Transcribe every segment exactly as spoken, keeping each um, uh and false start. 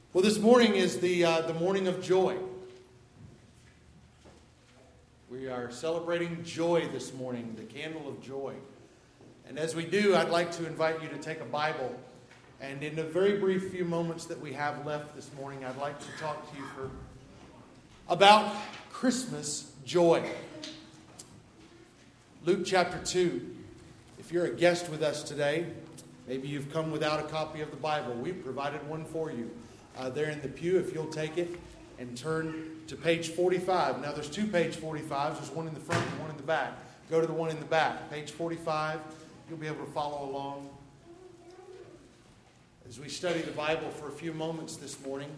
Well, this morning is the uh, the morning of joy. We are celebrating joy this morning, the candle of joy. And as we do, I'd like to invite you to take a Bible. And in the very brief few moments that we have left this morning, I'd like to talk to you for about Christmas joy. Luke chapter two. If you're a guest with us today, maybe you've come without a copy of the Bible. We've provided one for you. Uh, there in the pew, if you'll take it and turn to page forty-five. Now, there's two page forty-fives. There's one in the front and one in the back. Go to the one in the back. Page forty-five. You'll be able to follow along as we study the Bible for a few moments this morning.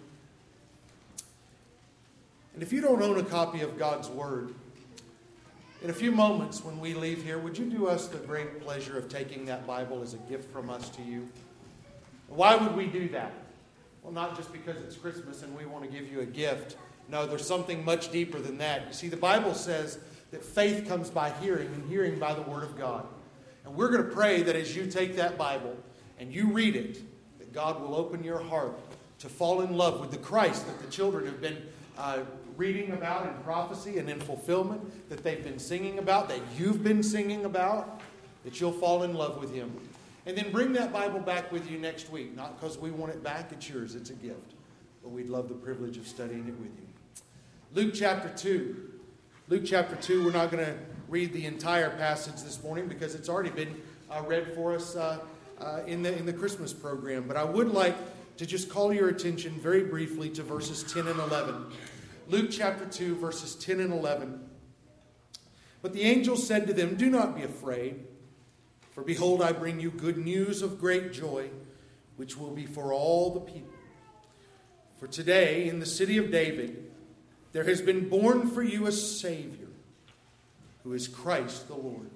And if you don't own a copy of God's Word, in a few moments when we leave here, would you do us the great pleasure of taking that Bible as a gift from us to you? Why would we do that? Well, not just because it's Christmas and we want to give you a gift. No, there's something much deeper than that. You see, the Bible says that faith comes by hearing, and hearing by the Word of God. And we're going to pray that as you take that Bible and you read it, that God will open your heart to fall in love with the Christ that the children have been uh, reading about in prophecy and in fulfillment, that they've been singing about, that you've been singing about, that you'll fall in love with Him. And then bring that Bible back with you next week. Not because we want it back, it's yours, it's a gift. But we'd love the privilege of studying it with you. Luke chapter two. Luke chapter two, we're not going to read the entire passage this morning because it's already been uh, read for us uh, uh, in the in the Christmas program. But I would like to just call your attention very briefly to verses ten and eleven. Luke chapter two, verses ten and eleven. But the angel said to them, "Do not be afraid. For behold, I bring you good news of great joy, which will be for all the people. For today, in the city of David, there has been born for you a Savior, who is Christ the Lord."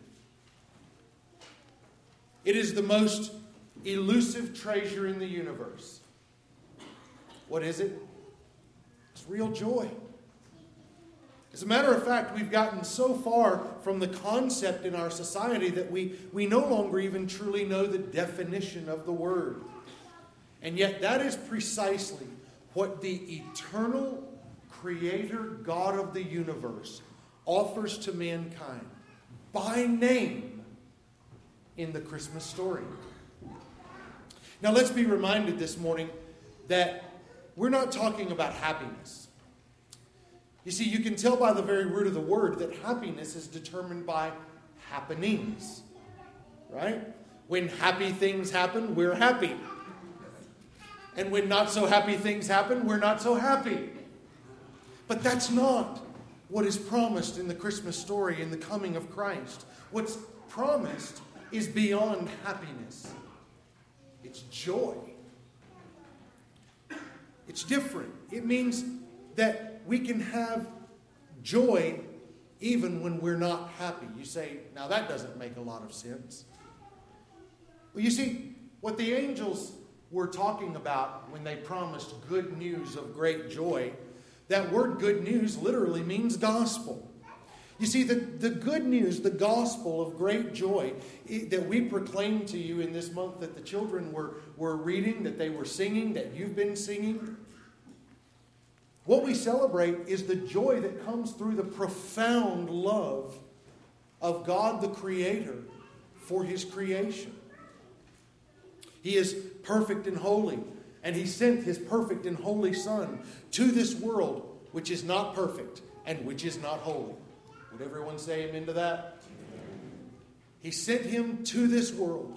It is the most elusive treasure in the universe. What is it? It's real joy. As a matter of fact, we've gotten so far from the concept in our society that we, we no longer even truly know the definition of the word. And yet that is precisely what the eternal Creator God of the universe offers to mankind by name in the Christmas story. Now let's be reminded this morning that we're not talking about happiness. You see, you can tell by the very root of the word that happiness is determined by happenings. Right? When happy things happen, we're happy. And when not so happy things happen, we're not so happy. But that's not what is promised in the Christmas story in the coming of Christ. What's promised is beyond happiness. It's joy. It's different. It means that we can have joy even when we're not happy. You say, now that doesn't make a lot of sense. Well, you see, what the angels were talking about when they promised good news of great joy, that word good news literally means gospel. You see, the, the good news, the gospel of great joy that we proclaimed to you in this month that the children were, were reading, that they were singing, that you've been singing, what we celebrate is the joy that comes through the profound love of God the Creator for His creation. He is perfect and holy, and He sent His perfect and holy Son to this world, which is not perfect and which is not holy. Would everyone say amen to that? He sent Him to this world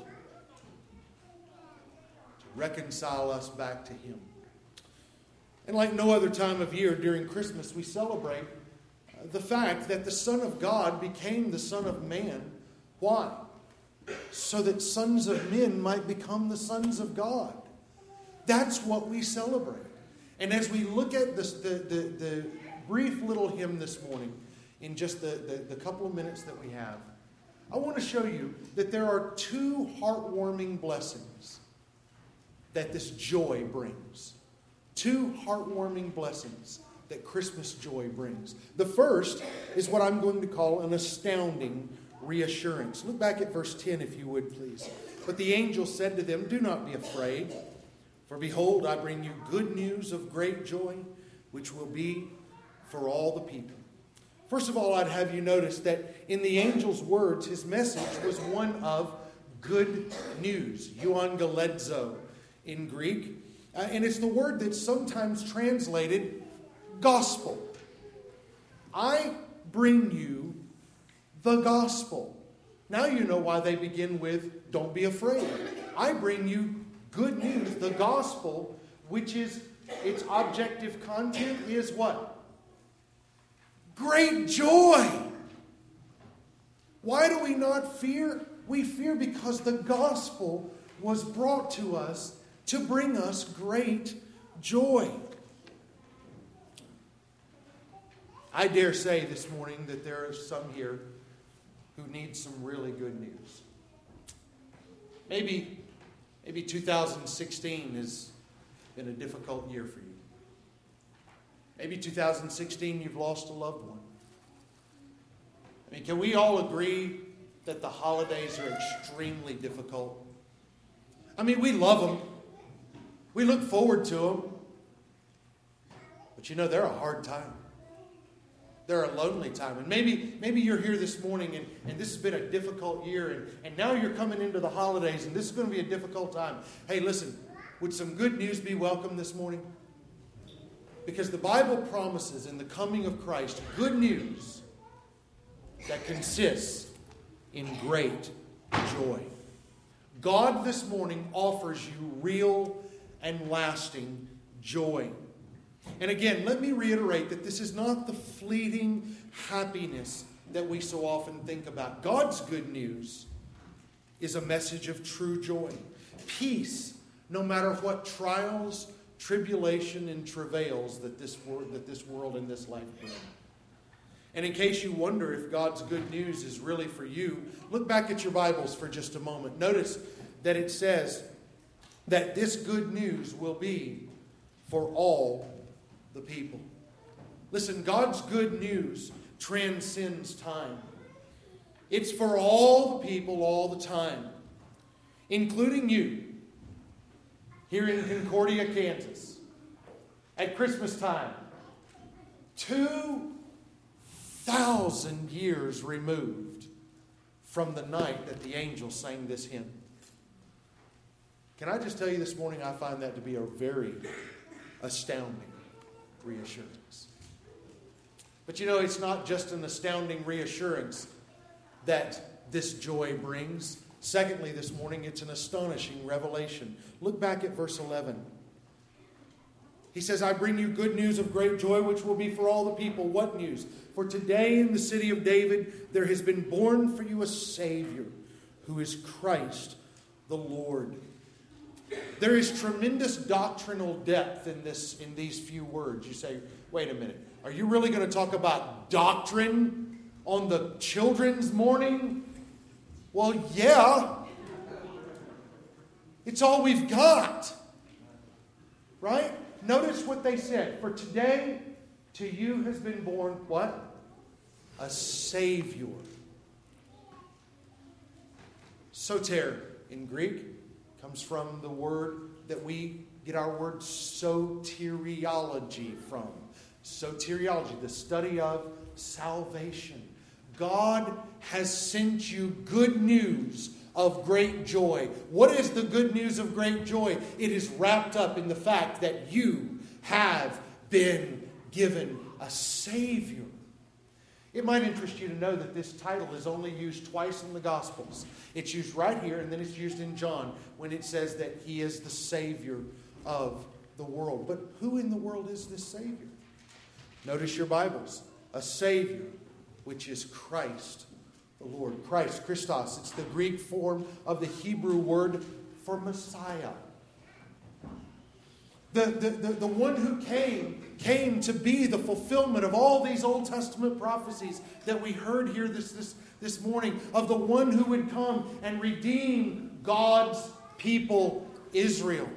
to reconcile us back to Him. And like no other time of year during Christmas, we celebrate the fact that the Son of God became the Son of Man. Why? So that sons of men might become the sons of God. That's what we celebrate. And as we look at this, the, the, the brief little hymn this morning, in just the, the, the couple of minutes that we have, I want to show you that there are two heartwarming blessings that this joy brings. Two heartwarming blessings that Christmas joy brings. The first is what I'm going to call an astounding reassurance. Look back at verse ten if you would, please. But the angel said to them, "Do not be afraid, For behold, I bring you good news of great joy, which will be for all the people. First of all, I'd have you notice that in the angel's words, his message was one of good news, euangelizo in Greek. Uh, and it's the word that's sometimes translated gospel. I bring you the gospel. Now you know why they begin with, don't be afraid. I bring you good news, the gospel, which is, its objective content is what? Great joy. Why do we not fear? We fear because the gospel was brought to us to bring us great joy. I dare say this morning that there are some here who need some really good news. Maybe, maybe two thousand sixteen has been a difficult year for you. Maybe two thousand sixteen you've lost a loved one. I mean, can we all agree that the holidays are extremely difficult? I mean, we love them. We look forward to them. But you know, they're a hard time. They're a lonely time. And maybe, maybe you're here this morning and, and this has been a difficult year and, and now you're coming into the holidays and this is going to be a difficult time. Hey, listen, would some good news be welcome this morning? Because the Bible promises in the coming of Christ good news that consists in great joy. God this morning offers you real and lasting joy. And again, let me reiterate that this is not the fleeting happiness that we so often think about. God's good news is a message of true joy. Peace, no matter what trials, tribulation, and travails that this world, that this world and this life bring. And in case you wonder if God's good news is really for you, look back at your Bibles for just a moment. Notice that it says that this good news will be for all the people. Listen, God's good news transcends time. It's for all the people all the time, including you here in Concordia, Kansas, at Christmas time, two thousand years removed from the night that the angels sang this hymn. Can I just tell you this morning, I find that to be a very astounding reassurance. But you know, it's not just an astounding reassurance that this joy brings. Secondly, this morning, it's an astonishing revelation. Look back at verse eleven. He says, I bring you good news of great joy, which will be for all the people. What news? For today in the city of David, there has been born for you a Savior, who is Christ the Lord. There is tremendous doctrinal depth in this, in these few words. You say, wait a minute, are you really going to talk about doctrine on the children's morning? Well, yeah. It's all we've got. Right? Notice what they said. For today, to you has been born what? A Savior. Soter in Greek comes from the word that we get our word soteriology from. Soteriology, the study of salvation. God has sent you good news of great joy. What is the good news of great joy? It is wrapped up in the fact that you have been given a Savior. It might interest you to know that this title is only used twice in the Gospels. It's used right here, and then it's used in John when it says that He is the Savior of the world. But who in the world is this Savior? Notice your Bibles. A Savior, which is Christ the Lord. Christ, Christos. It's the Greek form of the Hebrew word for Messiah. The, the, the, the one who came, came to be the fulfillment of all these Old Testament prophecies that we heard here this, this, this morning, of the one who would come and redeem God's people, Israel.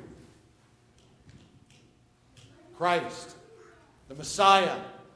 Christ, the Messiah,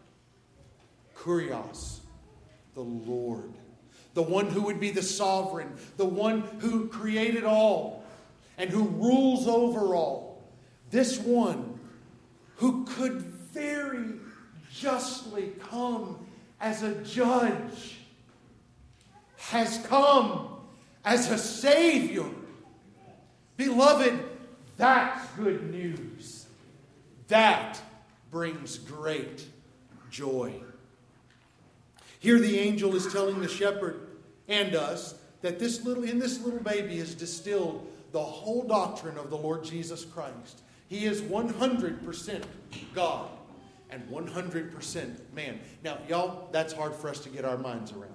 Kurios, the Lord. The one who would be the sovereign, the one who created all and who rules over all. this one who could very justly come as a judge has come as a Savior. Beloved, that's good news. That brings great joy. Here the angel is telling the shepherd and us that this little, in this little baby is distilled the whole doctrine of the Lord Jesus Christ. He is one hundred percent God and one hundred percent man. Now, y'all, that's hard for us to get our minds around.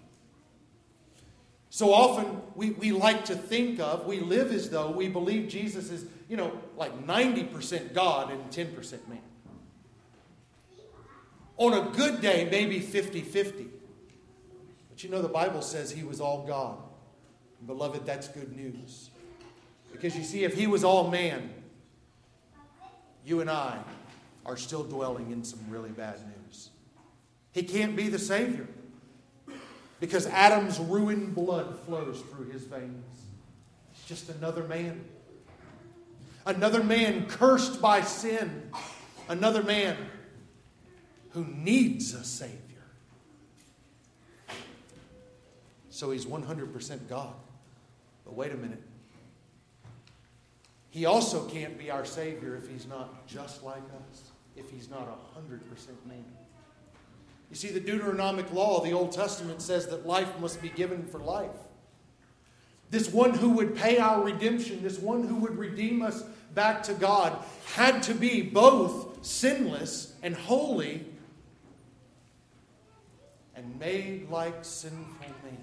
So often we, we like to think of, we live as though we believe Jesus is, you know, like ninety percent God and ten percent man. On a good day, maybe fifty-fifty. But you know, the Bible says he was all God. And beloved, that's good news. Because you see, if he was all man, you and I are still dwelling in some really bad news. He can't be the Savior. Because Adam's ruined blood flows through his veins. He's just another man. Another man cursed by sin. Another man who needs a Savior. So he's one hundred percent God. But wait a minute. He also can't be our Savior if he's not just like us. If he's not one hundred percent man. You see, the Deuteronomic law, the Old Testament, says that life must be given for life. This one who would pay our redemption, this one who would redeem us back to God, had to be both sinless and holy and made like sinful men.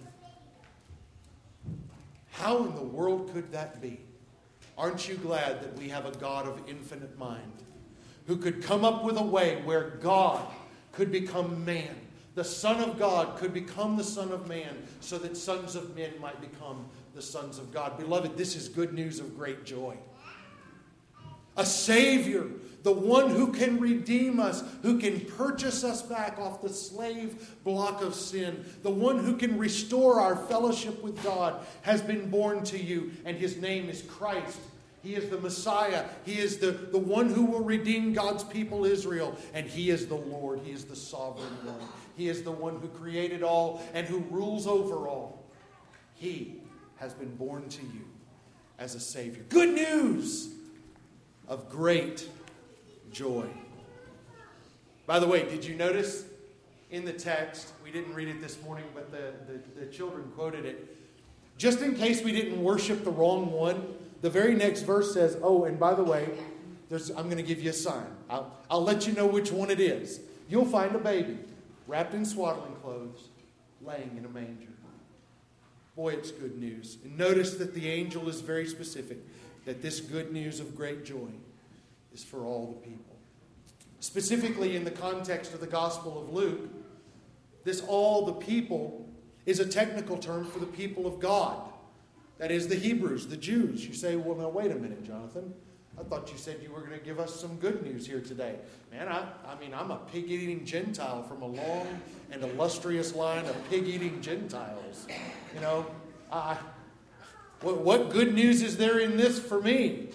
How in the world could that be? Aren't you glad that we have a God of infinite mind who could come up with a way where God could become man. The Son of God could become the Son of man so that sons of men might become the sons of God. Beloved, this is good news of great joy. A Savior, the one who can redeem us, who can purchase us back off the slave block of sin, the one who can restore our fellowship with God, has been born to you, and his name is Christ. He is the Messiah. He is the, the one who will redeem God's people Israel. And he is the Lord. He is the sovereign one. He is the one who created all and who rules over all. He has been born to you as a Savior. Good news of great joy. By the way, did you notice in the text, we didn't read it this morning, but the, the, the children quoted it. Just in case we didn't worship the wrong one, the very next verse says, oh, and by the way, there's, I'm going to give you a sign. I'll, I'll let you know which one it is. You'll find a baby wrapped in swaddling clothes, laying in a manger. Boy, it's good news. And notice that the angel is very specific, that this good news of great joy is for all the people. Specifically in the context of the Gospel of Luke, this all the people is a technical term for the people of God. That is the Hebrews, the Jews. You say, well, now wait a minute, Jonathan. I thought you said you were going to give us some good news here today. Man, I, I mean, I'm a pig-eating Gentile from a long and illustrious line of pig-eating Gentiles. You know, I, what, what good news is there in this for me?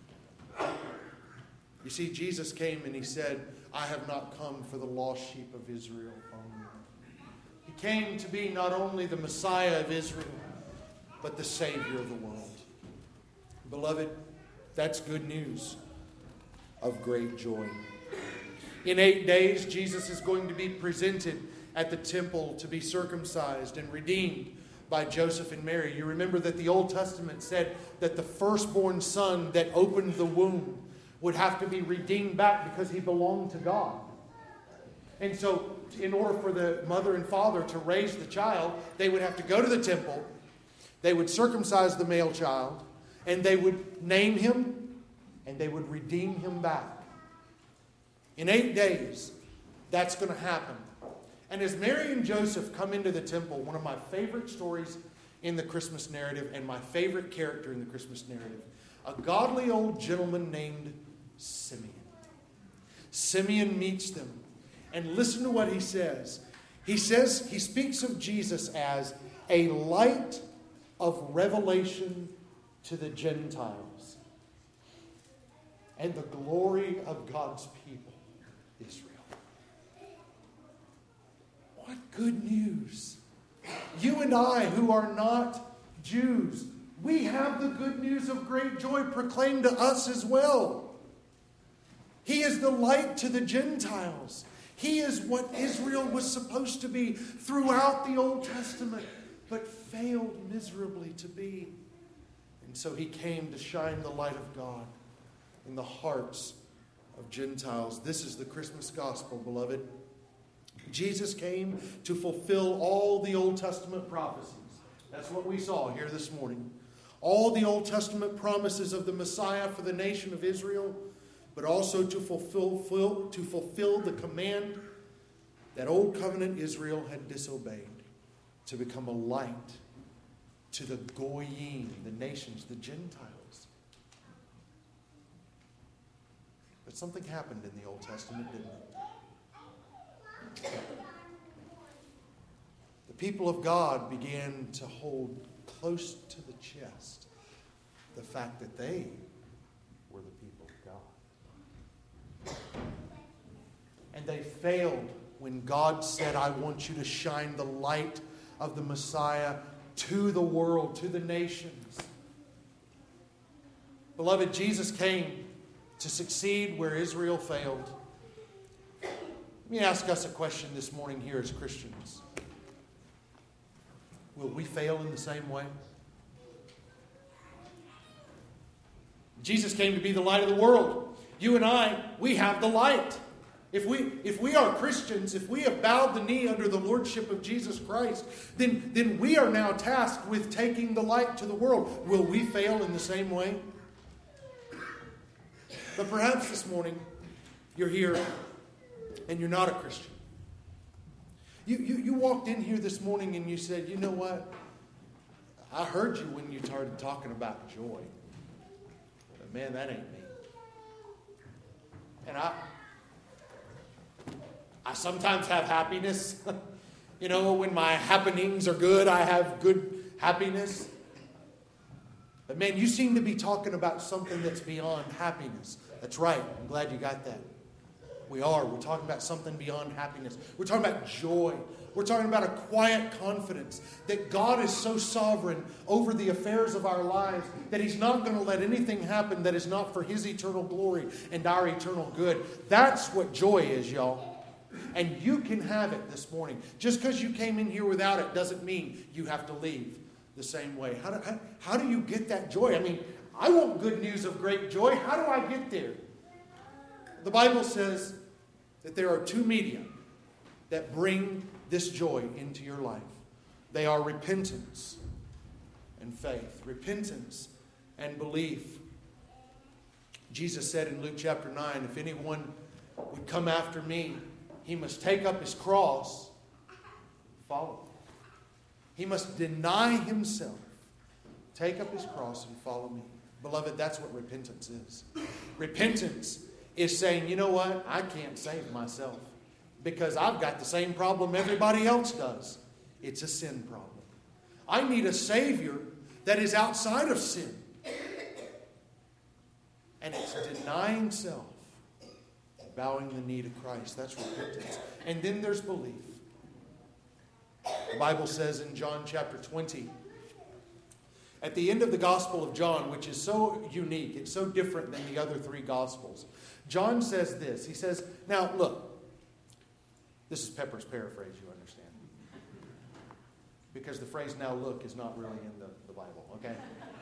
You see, Jesus came and he said, I have not come for the lost sheep of Israel only. He came to be not only the Messiah of Israel, but the Savior of the world. Beloved, that's good news of great joy. In eight days, Jesus is going to be presented at the temple to be circumcised and redeemed by Joseph and Mary. You remember that the Old Testament said that the firstborn son that opened the womb would have to be redeemed back because he belonged to God. And so, in order for the mother and father to raise the child, they would have to go to the temple. They would circumcise the male child, and they would name him, and they would redeem him back. In eight days, that's going to happen. And as Mary and Joseph come into the temple, one of my favorite stories in the Christmas narrative, and my favorite character in the Christmas narrative, a godly old gentleman named Simeon. Simeon meets them, and listen to what he says. He says, he speaks of Jesus as a light of revelation to the Gentiles, and the glory of God's people, Israel. What good news. You and I, who are not Jews, we have the good news of great joy proclaimed to us as well. He is the light to the Gentiles. He is what Israel was supposed to be throughout the Old Testament, but failed miserably to be. And so he came to shine the light of God in the hearts of Gentiles. This is the Christmas gospel, beloved. Jesus came to fulfill all the Old Testament prophecies. That's what we saw here this morning. All the Old Testament promises of the Messiah for the nation of Israel, but also to fulfill, to fulfill the command that Old Covenant Israel had disobeyed, to become a light to the Goyim, the nations, the Gentiles. But something happened in the Old Testament, didn't it? The people of God began to hold close to the chest the fact that they were the people of God. And they failed when God said, I want you to shine the light of the Messiah to the world, to the nations. Beloved, Jesus came to succeed where Israel failed. Let me ask us a question this morning here as Christians. Will we fail in the same way? Jesus came to be the light of the world. You and I, we have the light. If we, if we are Christians, if we have bowed the knee under the lordship of Jesus Christ, then, then we are now tasked with taking the light to the world. Will we fail in the same way? But perhaps this morning, you're here and you're not a Christian. You, you, you walked in here this morning and you said, you know what? I heard you when you started talking about joy. But man, that ain't me. And I... I sometimes have happiness. You know, when my happenings are good, I have good happiness. But man, you seem to be talking about something that's beyond happiness. That's right. I'm glad you got that. We are. We're talking about something beyond happiness. We're talking about joy. We're talking about a quiet confidence that God is so sovereign over the affairs of our lives that He's not going to let anything happen that is not for His eternal glory and our eternal good. That's what joy is, y'all. And you can have it this morning. Just because you came in here without it doesn't mean you have to leave the same way. How do, how, how do you get that joy? I mean, I want good news of great joy. How do I get there? The Bible says that there are two media that bring this joy into your life. They are repentance and faith. Repentance and belief. Jesus said in Luke chapter nine, if anyone would come after me, he must take up his cross, follow me. He must deny himself, take up his cross, and follow me. Beloved, that's what repentance is. Repentance is saying, you know what? I can't save myself because I've got the same problem everybody else does. It's a sin problem. I need a Savior that is outside of sin. And it's denying self. Bowing the knee to Christ. That's repentance. And then there's belief. The Bible says in John chapter twenty, at the end of the Gospel of John, which is so unique, it's so different than the other three Gospels, John says this. He says, now look, this is Pepper's paraphrase, you understand. Because the phrase now look is not really in the, the Bible, okay?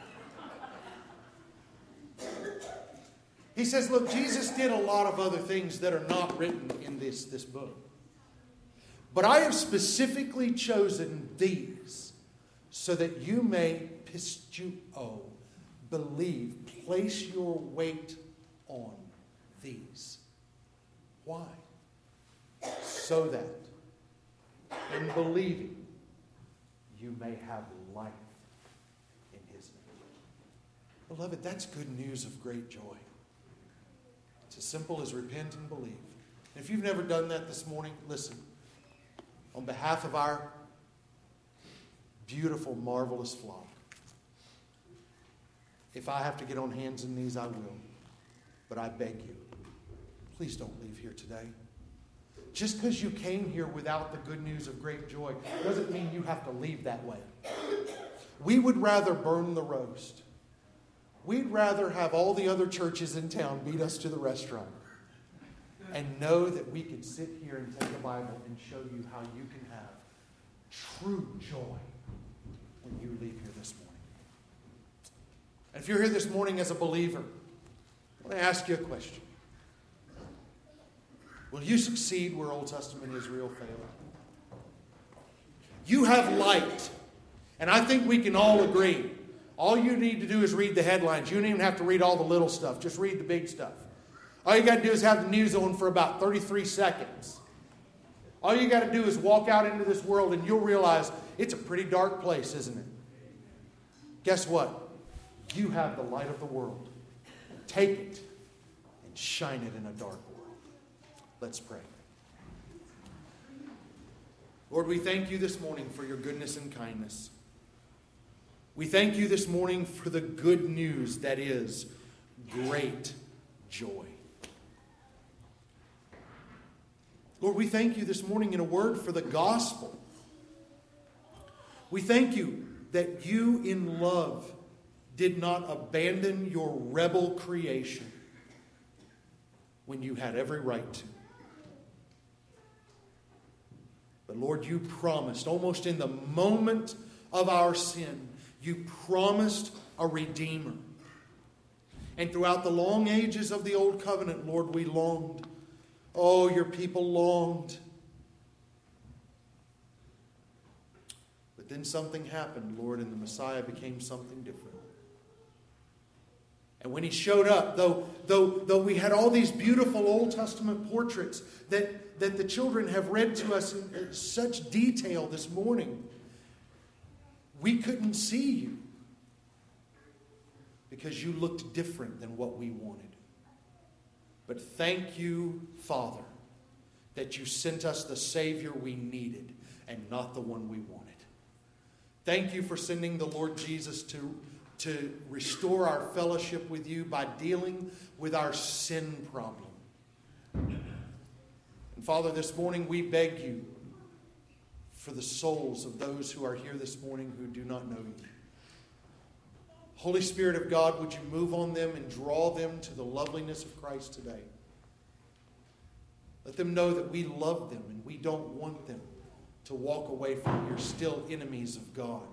He says, look, Jesus did a lot of other things that are not written in this, this book. But I have specifically chosen these so that you may pistuo, believe, place your weight on these. Why? So that in believing you may have life in His name. Beloved, that's good news of great joy. It's as simple as repent and believe. And if you've never done that this morning, listen. On behalf of our beautiful, marvelous flock, if I have to get on hands and knees, I will. But I beg you, please don't leave here today. Just because you came here without the good news of great joy doesn't mean you have to leave that way. We would rather burn the roast. We'd rather have all the other churches in town beat us to the restaurant and know that we could sit here and take the Bible and show you how you can have true joy when you leave here this morning. And if you're here this morning as a believer, I want to ask you a question. Will you succeed where Old Testament Israel failed? You have light. And I think we can all agree. All you need to do is read the headlines. You don't even have to read all the little stuff. Just read the big stuff. All you got to do is have the news on for about thirty-three seconds. All you got to do is walk out into this world and you'll realize it's a pretty dark place, isn't it? Guess what? You have the light of the world. Take it and shine it in a dark world. Let's pray. Lord, we thank you this morning for your goodness and kindness. We thank you this morning for the good news that is great joy. Lord, we thank you this morning in a word for the gospel. We thank you that you in love did not abandon your rebel creation when you had every right to. But Lord, you promised, almost in the moment of our sin, you promised a Redeemer. And throughout the long ages of the Old Covenant, Lord, we longed. Oh, your people longed. But then something happened, Lord, and the Messiah became something different. And when he showed up, though, though, though we had all these beautiful Old Testament portraits that, that the children have read to us in, in such detail this morning, we couldn't see you because you looked different than what we wanted. But thank you, Father, that you sent us the Savior we needed and not the one we wanted. Thank you for sending the Lord Jesus to, to restore our fellowship with you by dealing with our sin problem. And Father, this morning we beg you for the souls of those who are here this morning who do not know you. Holy Spirit of God, would you move on them and draw them to the loveliness of Christ today? Let them know that we love them and we don't want them to walk away from you. You're still enemies of God.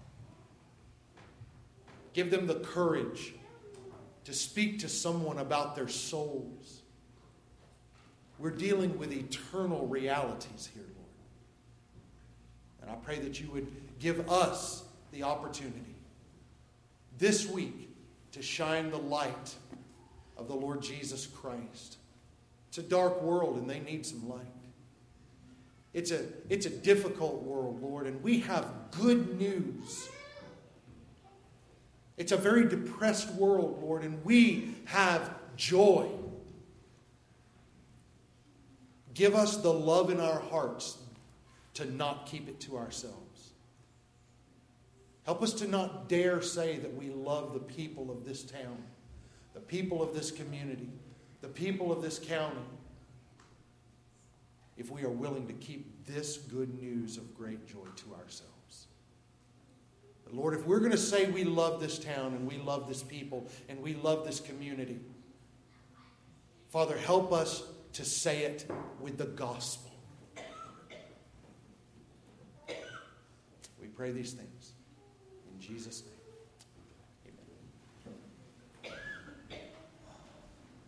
Give them the courage to speak to someone about their souls. We're dealing with eternal realities here, Lord. And I pray that you would give us the opportunity this week to shine the light of the Lord Jesus Christ. It's a dark world and they need some light. It's a, it's a difficult world, Lord, and we have good news. It's a very depressed world, Lord, and we have joy. Give us the love in our hearts to not keep it to ourselves. Help us to not dare say that we love the people of this town, the people of this community, the people of this county, if we are willing to keep this good news of great joy to ourselves. But Lord, if we're going to say we love this town and we love this people and we love this community, Father, help us to say it with the gospel. We pray these things in Jesus' name.